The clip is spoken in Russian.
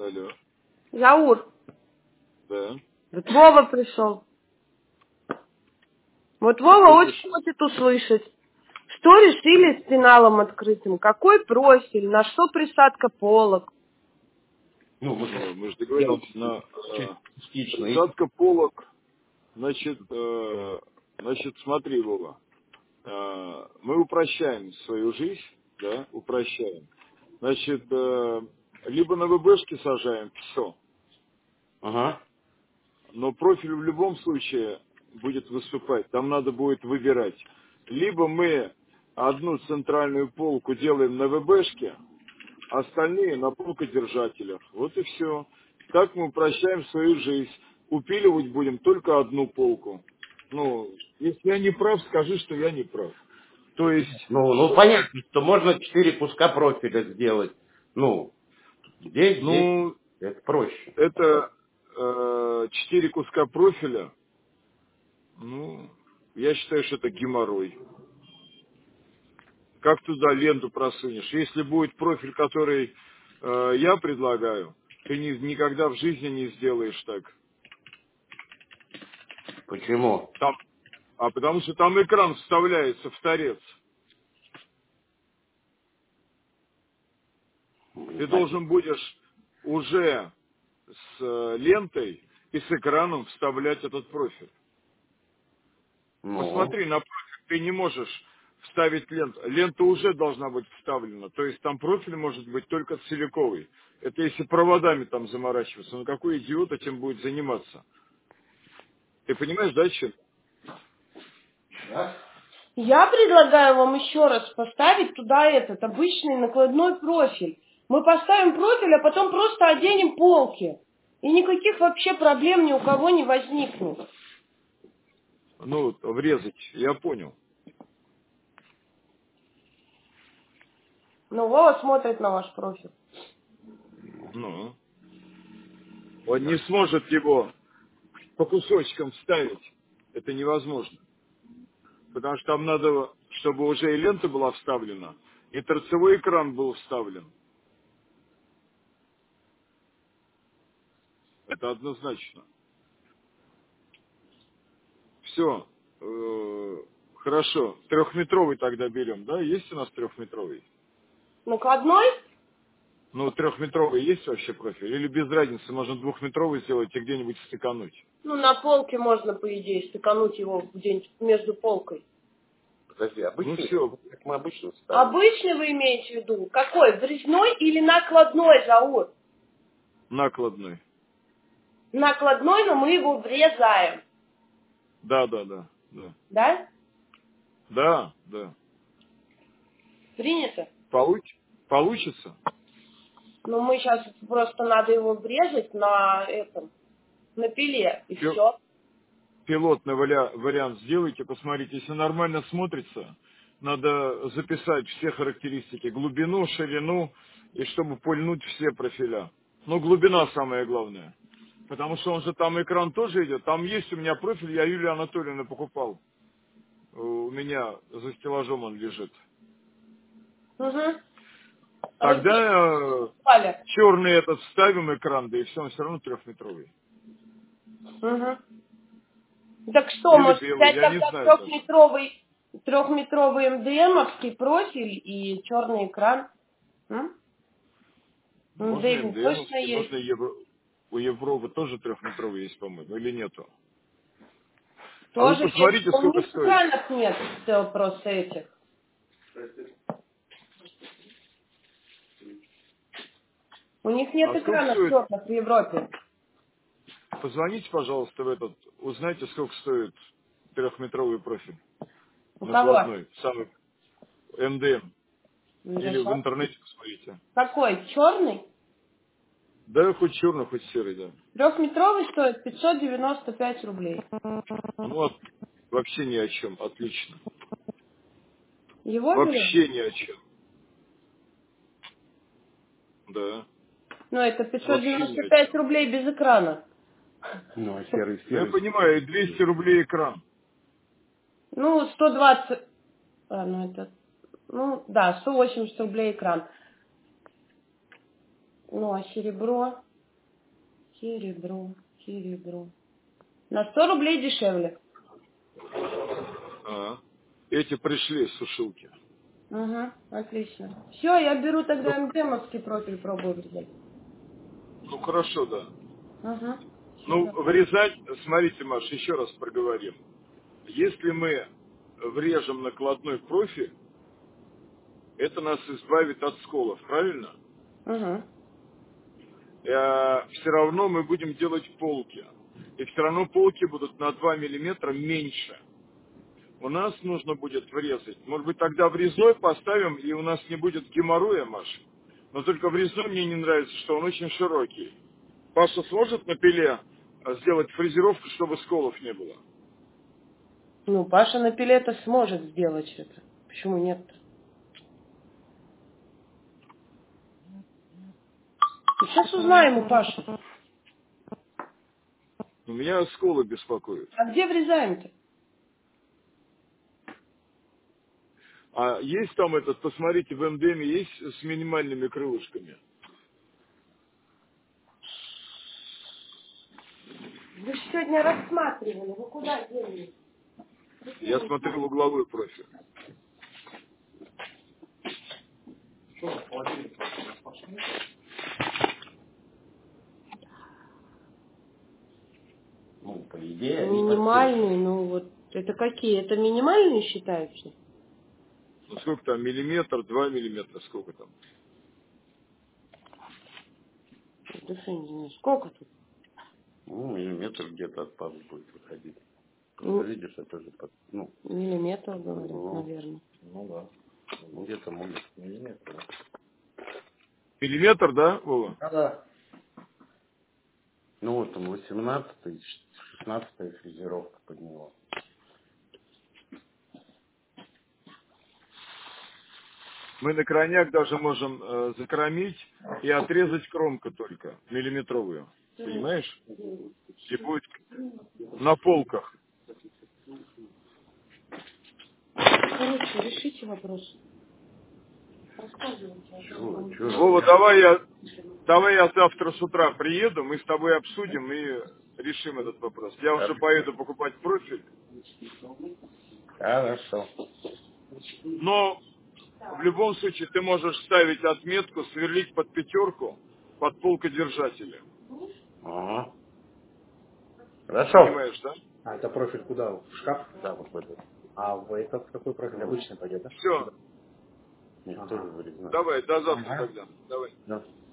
Алло. Заур, Да. вот Вова пришел. Вот Вова очень хочет услышать, что решили с пеналом открытым, какой профиль, на что присадка полок. Ну, мы же договорились на присадка полок. Значит, смотри, Вова, мы упрощаем свою жизнь, да, упрощаем. Значит, либо на ВБшке сажаем, все. Ага. Но профиль в любом случае будет выступать. Там надо будет выбирать. Либо мы одну центральную полку делаем на ВБшке, а остальные на полкодержателях. Вот и все. Так мы упрощаем свою жизнь. Упиливать будем только одну полку. Ну, если я не прав, скажи, что я не прав. То есть, Ну, понятно, что можно 4 куска профиля сделать. Ну, здесь, ну, это проще. это 4 куска профиля. Ну, я считаю, что это геморрой. Как туда ленту просунешь? Если будет профиль, который я предлагаю, ты никогда в жизни не сделаешь так. Почему? Потому что там экран вставляется в торец. Ты должен будешь уже с лентой и с экраном вставлять этот профиль. Ну, Посмотри, на профиль ты не можешь вставить ленту. Лента уже должна быть вставлена. То есть там профиль может быть только целиковый. Это если проводами там заморачиваться. Ну какой идиот этим будет заниматься? Ты понимаешь, да, чем? да? Я предлагаю вам еще раз поставить туда этот обычный накладной профиль. Мы поставим профиль, а потом просто оденем полки. И никаких вообще проблем ни у кого не возникнет. Ну, врезать, я понял. Но Вова смотрит на ваш профиль. Ну, он не сможет его по кусочкам вставить. Это невозможно. Потому что там надо, чтобы уже и лента была вставлена, и торцевой экран был вставлен. Это однозначно. Все. Хорошо. Трехметровый тогда берем, да? Есть у нас трехметровый? Накладной? Ну, трехметровый есть вообще профиль? Или без разницы, можно двухметровый сделать и где-нибудь стыкануть? Ну, на полке можно, по идее, стыкануть его где-нибудь между полкой. Подожди, Ну обычный? все, Как мы обычно ставим? Обычный вы имеете в виду? Какой? Врезной или накладной, Заур? накладной. Накладной, но мы его врезаем. Да. Да? Да. Принято? Получится? Ну, мы сейчас просто надо его врезать на пиле, и все. Пилотный вариант сделайте, посмотрите, если нормально смотрится, надо записать все характеристики, глубину, ширину, и чтобы пульнуть все профиля. Но глубина самое главное. Потому что он же там экран тоже идет. Там есть у меня профиль, я Юлию Анатольевну покупал. У меня за стеллажом он лежит. Угу. А вы где Тогда покупали? черный этот вставим экран, да и все, он все равно трехметровый. Угу. Так что, Или может белый, взять я не тогда знаю даже. трехметровый МДМовский профиль и черный экран? М? Можно МДМ точно МДМовский, есть. можно у Европы тоже трехметровый есть, по-моему, или нету? А вы Тоже есть. посмотрите, У сколько них стоит. экранов нет просто этих. У них нет А сколько экранов стоит? черных в Европе. Позвоните, пожалуйста, в этот. Узнайте, сколько стоит трехметровый профиль. У кого? Накладной. Самый МДМ. Или в Хорошо. интернете посмотрите. Какой? Черный? Да, хоть черный, хоть серый, да. Трехметровый стоит 595 рублей. Ну, вообще ни о чем. Отлично. Его берем? Вообще ни о чем. Да. Ну, это Вообще ни о 595 чем. рублей без экрана. Ну, а серый. Ну, я понимаю, и 200 рублей экран. Ну, 120... да, 180 рублей экран. Ну, а серебро? Серебро, серебро. На 100 рублей дешевле. Эти пришли с сушилки. Угу, отлично. Все, я беру тогда МДМовский профиль, пробую взять. Ну, хорошо, да. Угу. Ну, вырезать, смотрите, Маш, еще раз проговорим. Если мы врежем накладной профиль, это нас избавит от сколов, правильно? Угу. Все равно мы будем делать полки. И все равно полки будут на 2 миллиметра меньше. У нас нужно будет врезать. Может быть, тогда врезной поставим, и у нас не будет геморроя, Маш. Но только врезной мне не нравится, что он очень широкий. Паша сможет на пиле сделать фрезеровку, чтобы сколов не было? Ну, Паша на пиле-то сможет сделать это. Почему нет-то? Сейчас узнаем у Паши. Меня сколы беспокоят. А где врезаем-то? А есть там этот, посмотрите, в МДМе есть с минимальными крылышками? Вы же сегодня рассматривали. Вы куда делали? Я смотрел угловой профиль. Ну, по идее, Минимальные, ну вот. Это какие? Это минимальные считаются? Ну, сколько там, миллиметр, 2 миллиметра, сколько там? Да что, не знаю. Сколько тут? ну, миллиметр где-то от паза будет выходить. Ну, Видишь, это же под, ну, миллиметр, говорят, ну, наверное. ну да. Ну, где-то может миллиметр. Миллиметр, да, Вова? Да. Ну вот там 18-й, 16-я фрезеровка под него. Мы на крайняк даже можем закромить и отрезать кромку только, миллиметровую. Понимаешь? И будет на полках. Короче, решите вопрос. Рассказывайте. Вова, давай я завтра с утра приеду, мы с тобой обсудим и решим этот вопрос. Я уже поеду покупать профиль. Хорошо. Но в любом случае ты можешь ставить отметку, сверлить под 5, под полкодержателя. Ага. Хорошо. Понимаешь, да? А это профиль куда? В шкаф? Да, вот пойдет. А в этот какой профиль? Обычный пойдет, да? Все, Сюда. Нет, Ага. тоже вырезано. давай, до завтра Ага. тогда. Давай. Да.